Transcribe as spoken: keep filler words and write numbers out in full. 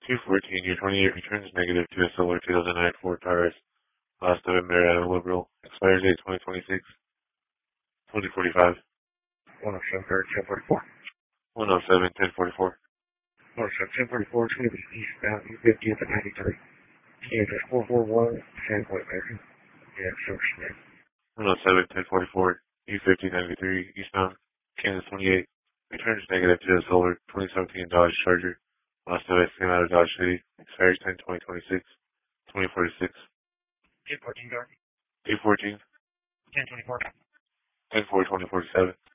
two fourteen, your twenty-eight returns negative to a solar two thousand nine Ford Taurus. Last of Marietta Liberal. Expires date twenty twenty-six. twenty forty-five. one oh seven, ten forty-four. one oh seven, ten forty-four. one oh seven, ten forty-four, it's going to be eastbound, U fifty at the ninety-three. Kansas four four one, Sandpoint, American. Yeah, Silver Smith. one oh seven, ten forty-four, U fifty ninety-three, eastbound, Kansas twenty-eight. Returns negative to a solar twenty seventeen Dodge Charger. Last of it came out of Dodge City. Expires ten twenty twenty-six. twenty forty-six. ten fourteen, Darby. eight fourteen. ten twenty-four. ten four, twenty forty-seven.